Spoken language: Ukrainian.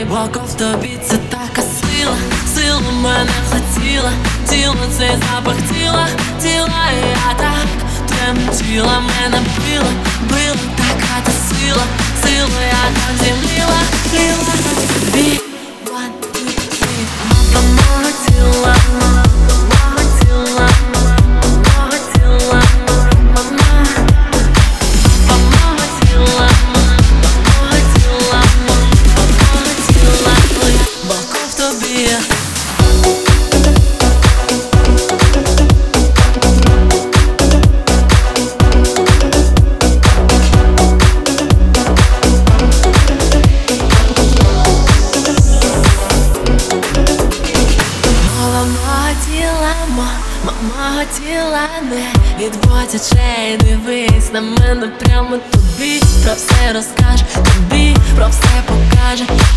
Око в тобі це така сила, сила мене хотіла, тіло цей запах тіла, і я так тремтіла, мене била, така та сила, я так зімліла, ліла тобі. One, two, three. Мапа мого тіла, мого тіла, мого тіла, мама. Мапа мого тіла, мого тіла, мого тіла, твоя око в тобі. Мого тіла не відводь очей, дивись на мене прямо тобі, про все розкаже, тобі про все покаже.